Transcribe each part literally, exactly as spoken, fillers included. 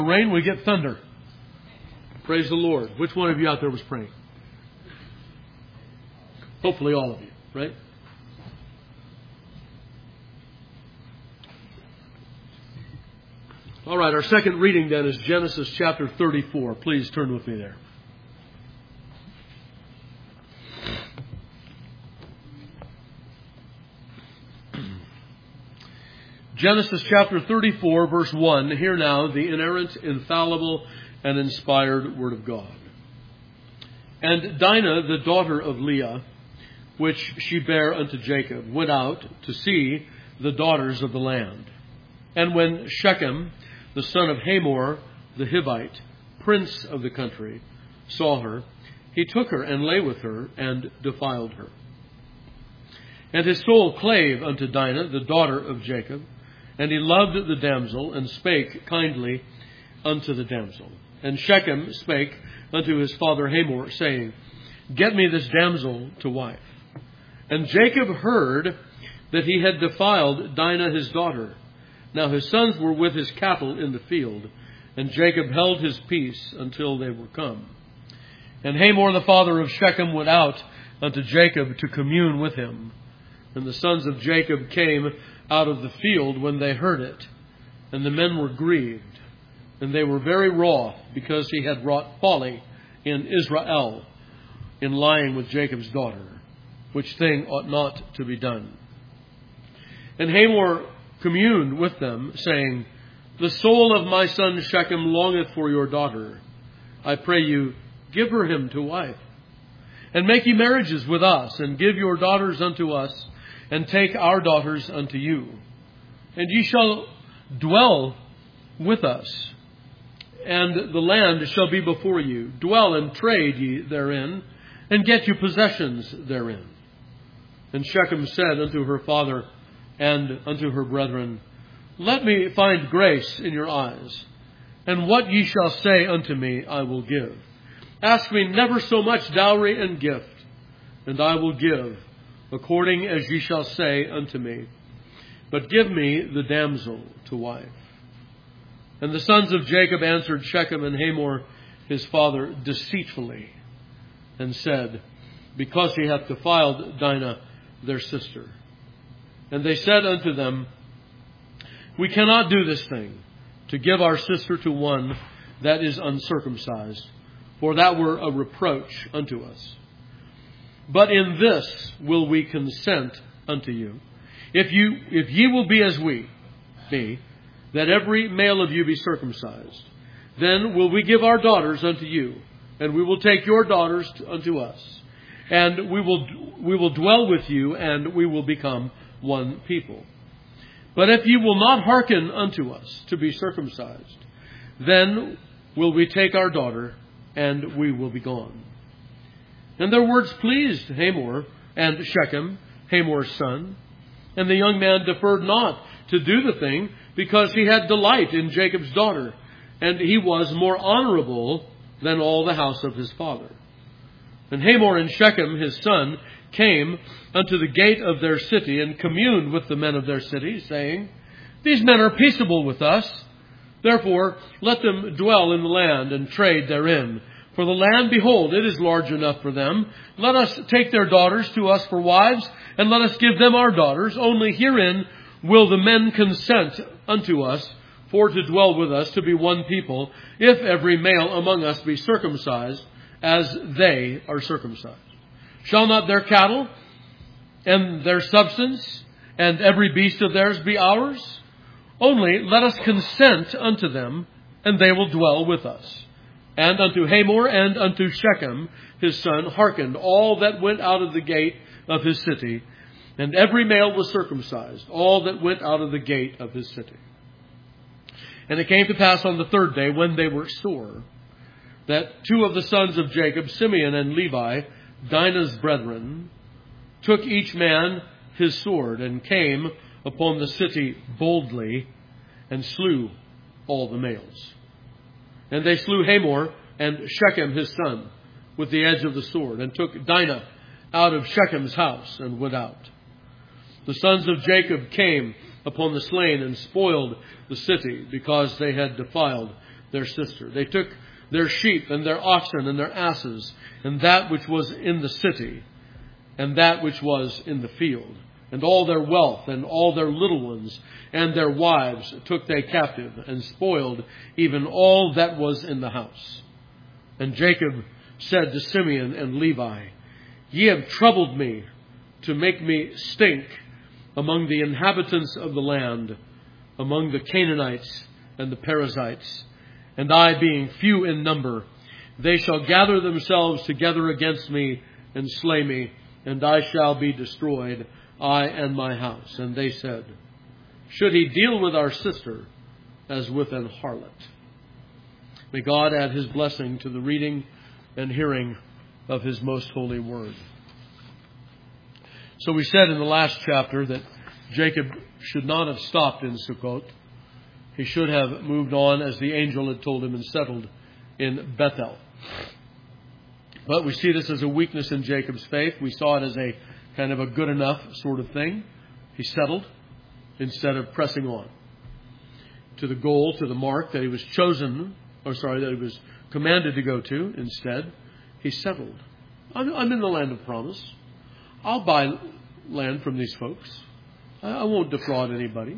Rain, we get thunder. Praise the Lord. Which one of you out there was praying? Hopefully all of you, right? All right, our second reading then is Genesis chapter thirty-four. Please turn with me there. Genesis chapter thirty-four, verse one. Hear now the inerrant, infallible, and inspired Word of God. And Dinah, the daughter of Leah, which she bare unto Jacob, went out to see the daughters of the land. And when Shechem, the son of Hamor, the Hivite, prince of the country, saw her, he took her and lay with her and defiled her. And his soul clave unto Dinah, the daughter of Jacob, and he loved the damsel, and spake kindly unto the damsel. And Shechem spake unto his father Hamor, saying, Get me this damsel to wife. And Jacob heard that he had defiled Dinah his daughter. Now his sons were with his cattle in the field, and Jacob held his peace until they were come. And Hamor the father of Shechem went out unto Jacob to commune with him. And the sons of Jacob came out of the field when they heard it. And the men were grieved, and they were very wroth, because he had wrought folly in Israel in lying with Jacob's daughter, which thing ought not to be done. And Hamor communed with them, saying, The soul of my son Shechem longeth for your daughter. I pray you, give her him to wife. And make ye marriages with us, and give your daughters unto us, and take our daughters unto you. And ye shall dwell with us, and the land shall be before you. Dwell and trade ye therein, and get you possessions therein. And Shechem said unto her father and unto her brethren, Let me find grace in your eyes, and what ye shall say unto me I will give. Ask me never so much dowry and gift, and I will give, according as ye shall say unto me. But give me the damsel to wife. And the sons of Jacob answered Shechem and Hamor his father deceitfully, and said, Because he hath defiled Dinah their sister. And they said unto them, We cannot do this thing, to give our sister to one that is uncircumcised, for that were a reproach unto us. But in this will we consent unto you, if you if ye will be as we be, that every male of you be circumcised. Then will we give our daughters unto you, and we will take your daughters unto us, and we will we will dwell with you, and we will become one people. But if ye will not hearken unto us to be circumcised, then will we take our daughter, and we will be gone. And their words pleased Hamor and Shechem, Hamor's son. And the young man deferred not to do the thing, because he had delight in Jacob's daughter, and he was more honorable than all the house of his father. And Hamor and Shechem his son came unto the gate of their city, and communed with the men of their city, saying, These men are peaceable with us. Therefore let them dwell in the land, and trade therein. For the land, behold, it is large enough for them. Let us take their daughters to us for wives, and let us give them our daughters. Only herein will the men consent unto us, for to dwell with us, to be one people, if every male among us be circumcised, as they are circumcised. Shall not their cattle and their substance and every beast of theirs be ours? Only let us consent unto them, and they will dwell with us. And unto Hamor and unto Shechem his son hearkened all that went out of the gate of his city, and every male was circumcised, all that went out of the gate of his city. And it came to pass on the third day, when they were sore, that two of the sons of Jacob, Simeon and Levi, Dinah's brethren, took each man his sword, and came upon the city boldly, and slew all the males. And they slew Hamor and Shechem his son with the edge of the sword, and took Dinah out of Shechem's house, and went out. The sons of Jacob came upon the slain, and spoiled the city, because they had defiled their sister. They took their sheep and their oxen and their asses, and that which was in the city, and that which was in the field, and all their wealth, and all their little ones, and their wives took they captive, and spoiled even all that was in the house. And Jacob said to Simeon and Levi, Ye have troubled me to make me stink among the inhabitants of the land, among the Canaanites and the Perizzites, and I being few in number, they shall gather themselves together against me and slay me, and I shall be destroyed, I and my house. And they said, Should he deal with our sister as with an harlot? May God add his blessing to the reading and hearing of his most holy word. So we said in the last chapter that Jacob should not have stopped in Sukkot. He should have moved on as the angel had told him and settled in Bethel. But we see this as a weakness in Jacob's faith. We saw it as a kind of a good enough sort of thing. He settled instead of pressing on to the goal, to the mark that he was chosen, or sorry, that he was commanded to go to. Instead, he settled. I'm, I'm in the land of promise. I'll buy land from these folks. I, I won't defraud anybody.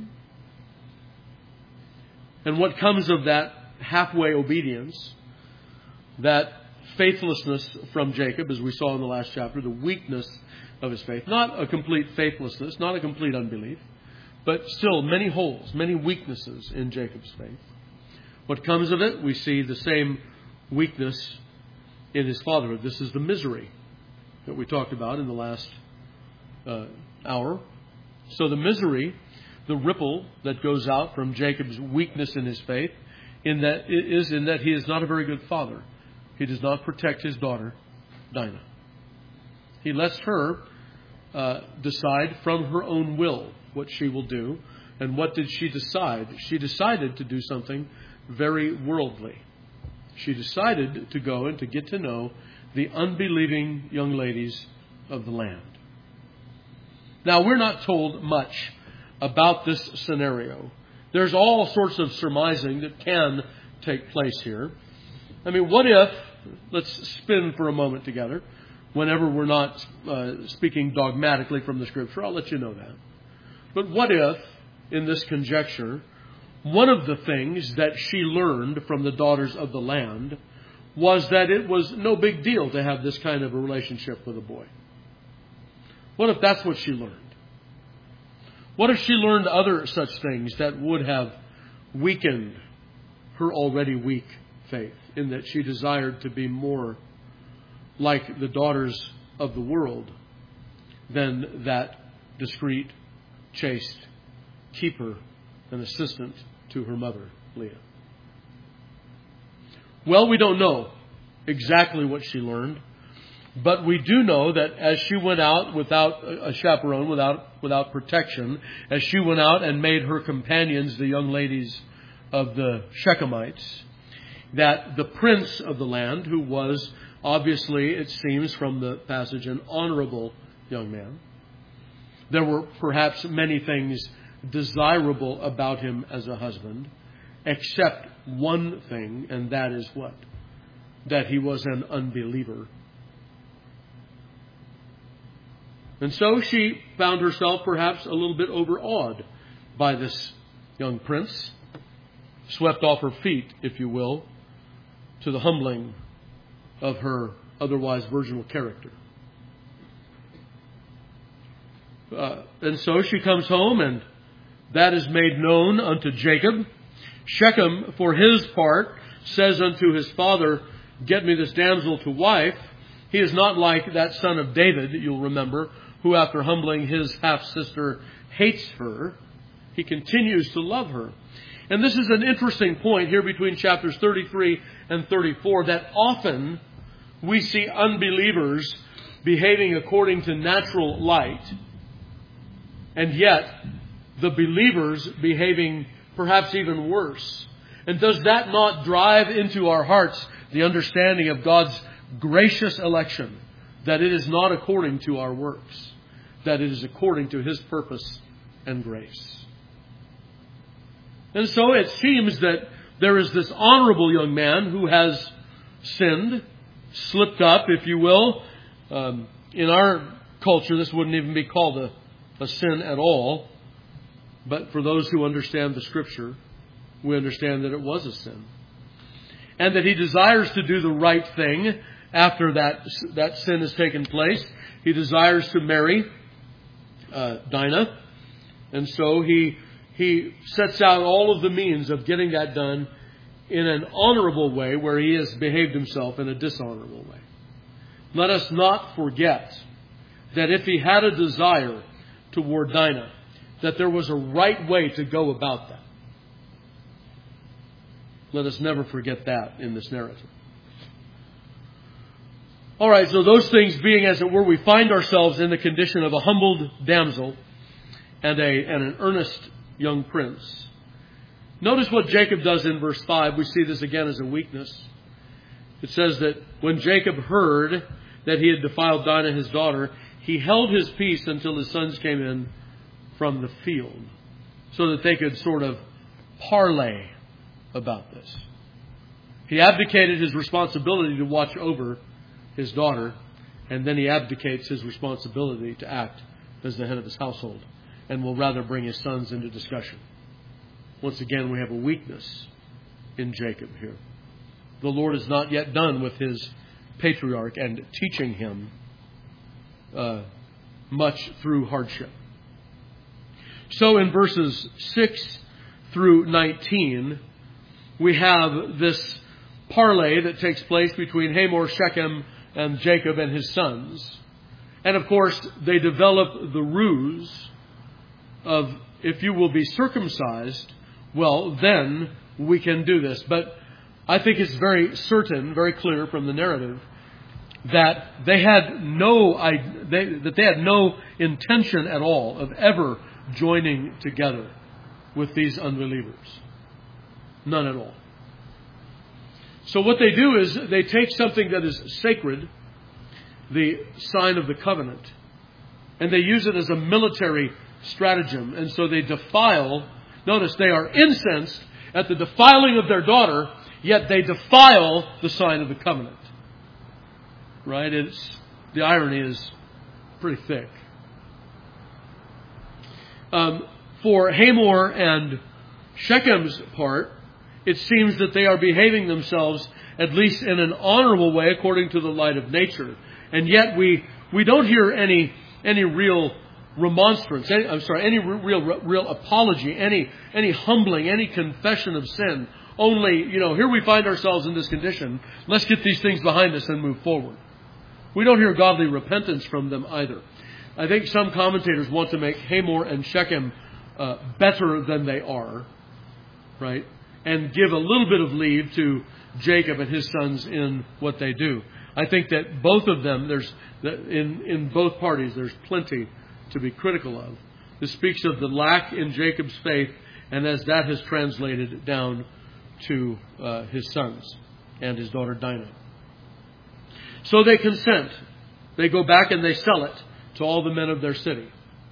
And what comes of that halfway obedience, that faithlessness from Jacob, as we saw in the last chapter, the weakness of his faith, not a complete faithlessness, not a complete unbelief, but still many holes, many weaknesses in Jacob's faith. What comes of it, we see the same weakness in his fatherhood. This is the misery that we talked about in the last uh, hour. So the misery, the ripple that goes out from Jacob's weakness in his faith, in that is in that he is not a very good father. He does not protect his daughter, Dinah. He lets her uh, decide from her own will what she will do. And what did she decide? She decided to do something very worldly. She decided to go and to get to know the unbelieving young ladies of the land. Now, we're not told much about this scenario. There's all sorts of surmising that can take place here. I mean, what if, let's spin for a moment together, whenever we're not uh, speaking dogmatically from the Scripture, I'll let you know that. But what if, in this conjecture, one of the things that she learned from the daughters of the land was that it was no big deal to have this kind of a relationship with a boy? What if that's what she learned? What if she learned other such things that would have weakened her already weak faith, in that she desired to be more like the daughters of the world than that discreet, chaste keeper and assistant to her mother, Leah? Well, we don't know exactly what she learned, but we do know that as she went out without a chaperone, without without protection, as she went out and made her companions the young ladies of the Shechemites, that the prince of the land, who was obviously, it seems from the passage, an honorable young man, there were perhaps many things desirable about him as a husband, except one thing, and that is what? That he was an unbeliever. And so she found herself perhaps a little bit overawed by this young prince, swept off her feet, if you will, to the humbling of her otherwise virginal character. Uh, and so she comes home, and that is made known unto Jacob. Shechem, for his part, says unto his father, Get me this damsel to wife. He is not like that son of David, you'll remember, who after humbling his half-sister hates her. He continues to love her. And this is an interesting point here between chapters thirty-three and thirty-four, that often we see unbelievers behaving according to natural light, and yet the believers behaving perhaps even worse. And does that not drive into our hearts the understanding of God's gracious election, that it is not according to our works, that it is according to His purpose and grace? And so it seems that there is this honorable young man who has sinned, slipped up, if you will. Um, in our culture, this wouldn't even be called a, a sin at all. But for those who understand the Scripture, we understand that it was a sin. And that he desires to do the right thing after that, that sin has taken place. He desires to marry uh, Dinah. And so he, he sets out all of the means of getting that done in an honorable way where he has behaved himself in a dishonorable way. Let us not forget that if he had a desire toward Dinah, that there was a right way to go about that. Let us never forget that in this narrative. All right, so those things being as it were, we find ourselves in the condition of a humbled damsel and, a, and an earnest young prince. Notice what Jacob does in verse five. We see this again as a weakness. It says that when Jacob heard that he had defiled Dinah, his daughter, he held his peace until his sons came in from the field, so that they could sort of parley about this. He abdicated his responsibility to watch over his daughter, and then he abdicates his responsibility to act as the head of his household, and will rather bring his sons into discussion. Once again, we have a weakness in Jacob here. The Lord is not yet done with his patriarch and teaching him uh, much through hardship. So in verses six through nineteen, we have this parley that takes place between Hamor, Shechem, and Jacob and his sons. And of course, they develop the ruse of, if you will be circumcised, well, then we can do this. But I think it's very certain, very clear from the narrative, that they had no, they, that they had no intention at all of ever joining together with these unbelievers. None at all. So what they do is they take something that is sacred, the sign of the covenant, and they use it as a military stratagem. And so they defile, notice they are incensed at the defiling of their daughter, yet they defile the sign of the covenant. Right? It's, the irony is pretty thick. Um, for Hamor and Shechem's part, it seems that they are behaving themselves, at least in an honorable way, according to the light of nature. And yet we, we don't hear any, any real remonstrance, any, I'm sorry, any real, real apology, any, any humbling, any confession of sin. Only, you know, here we find ourselves in this condition. Let's get these things behind us and move forward. We don't hear godly repentance from them either. I think some commentators want to make Hamor and Shechem uh, better than they are, right? And give a little bit of leave to Jacob and his sons in what they do. I think that both of them, there's in, in both parties, there's plenty to be critical of. This speaks of the lack in Jacob's faith, and as that has translated down to uh, his sons and his daughter Dinah. So they consent. They go back and they sell it to all the men of their city.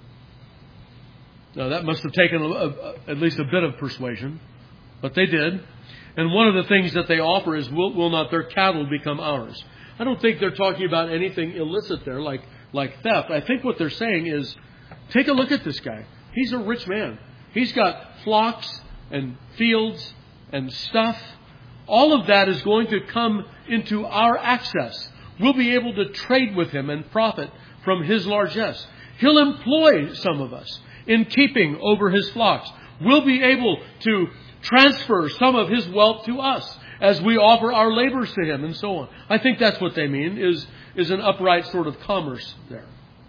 Now that must have taken a, a, at least a bit of persuasion, but they did. And one of the things that they offer is, will, will not their cattle become ours? I don't think they're talking about anything illicit there, like, like theft. I think what they're saying is, take a look at this guy. He's a rich man. He's got flocks and fields and stuff. All of that is going to come into our access. We'll be able to trade with him and profit from his largesse. He'll employ some of us in keeping over his flocks. We'll be able to transfer some of his wealth to us as we offer our labors to him and so on. I think that's what they mean, is, is an upright sort of commerce there.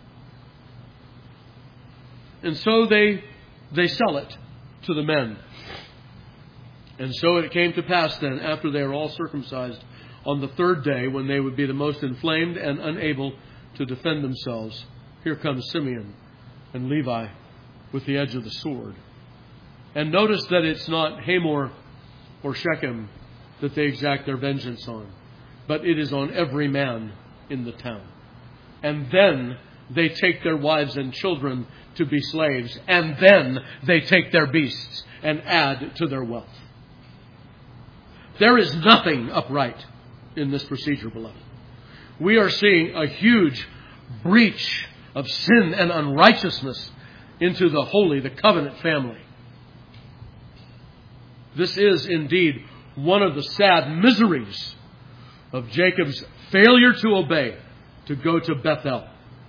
And so they, they sell it to the men. And so it came to pass then, after they were all circumcised, on the third day, when they would be the most inflamed and unable to defend themselves, here comes Simeon and Levi with the edge of the sword. And notice that it's not Hamor or Shechem that they exact their vengeance on, but it is on every man in the town. And then they take their wives and children to be slaves, and then they take their beasts and add to their wealth. There is nothing upright in this procedure, beloved. We are seeing a huge breach of sin and unrighteousness into the holy, the covenant family. This is indeed one of the sad miseries of Jacob's failure to obey, to go to Bethel.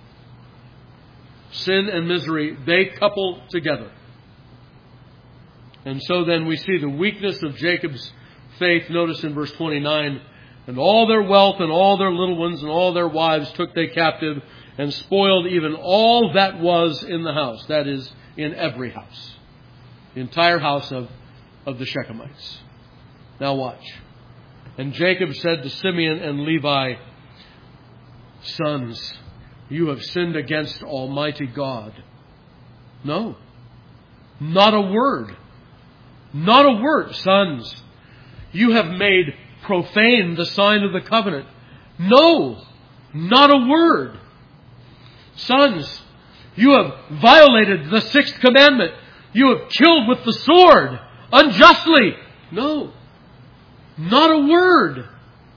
Sin and misery, they couple together. And so then we see the weakness of Jacob's faith. Notice in verse twenty-nine, and all their wealth and all their little ones and all their wives took they captive, and spoiled even all that was in the house. That is, in every house. The entire house of, of the Shechemites. Now watch. And Jacob said to Simeon and Levi, sons, you have sinned against Almighty God. No. Not a word. Not a word. Sons, you have made profane the sign of the covenant. No. Not a word. Sons, you have violated the sixth commandment. You have killed with the sword unjustly. No. Not a word.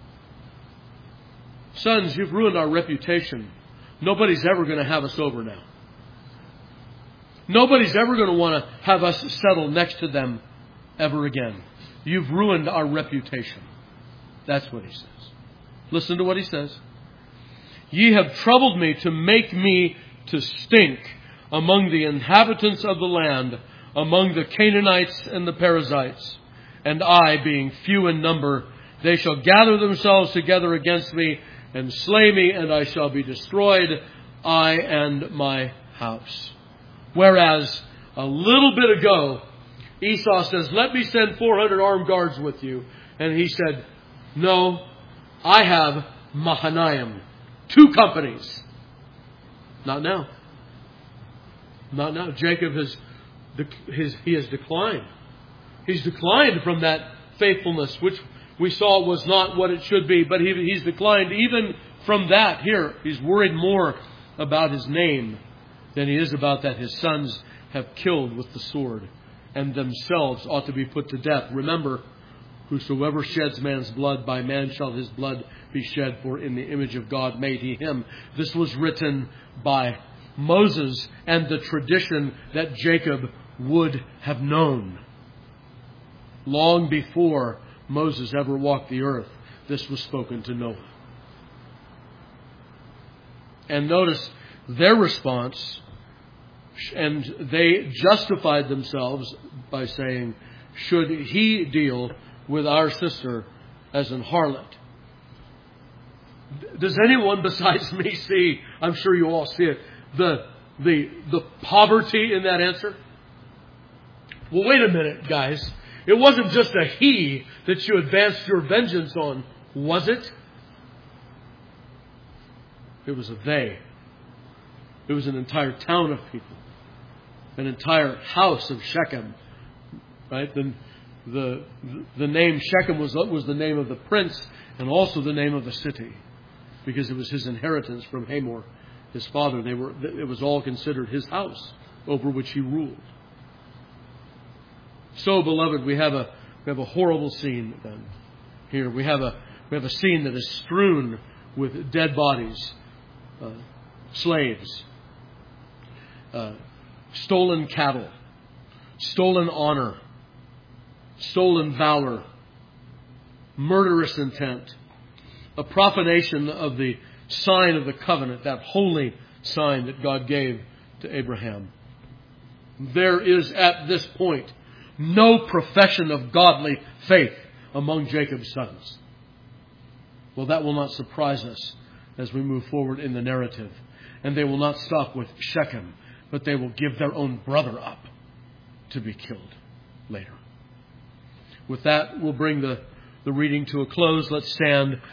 Sons, you've ruined our reputation. Nobody's ever going to have us over now. Nobody's ever going to want to have us settle next to them ever again. You've ruined our reputation. That's what he says. Listen to what he says. Ye have troubled me to make me to stink among the inhabitants of the land, among the Canaanites and the Perizzites. And I, being few in number, they shall gather themselves together against me and slay me, and I shall be destroyed, I and my house. Whereas a little bit ago, Esau says, let me send four hundred armed guards with you. And he said, no, I have Mahanaim. Two companies. Not now. Not now. Jacob has, his, he has declined. He's declined from that faithfulness, which we saw was not what it should be. But he, he's declined even from that. Here, he's worried more about his name than he is about that his sons have killed with the sword and themselves ought to be put to death. Remember, whosoever sheds man's blood, by man shall his blood be shed, for in the image of God made he him. This was written by Moses and the tradition that Jacob would have known. Long before Moses ever walked the earth, this was spoken to Noah. And notice their response, and they justified themselves by saying, should he deal with our sister as an harlot? Does anyone besides me see, I'm sure you all see it, the, the, the poverty in that answer? Well, wait a minute, guys. It wasn't just a he that you advanced your vengeance on, was it? It was a they. It was an entire town of people. An entire house of Shechem. Right? The, the, the name Shechem was, was the name of the prince and also the name of the city. Because it was his inheritance from Hamor, his father. They were, it was all considered his house over which he ruled. So, beloved, we have a we have a horrible scene then. Here we have a we have a scene that is strewn with dead bodies, uh, slaves, uh, stolen cattle, stolen honor, stolen valor, murderous intent, a profanation of the sign of the covenant, that holy sign that God gave to Abraham. There is at this point no profession of godly faith among Jacob's sons. Well, that will not surprise us as we move forward in the narrative. And they will not stop with Shechem, but they will give their own brother up to be killed later. With that, we'll bring the, the reading to a close. Let's stand.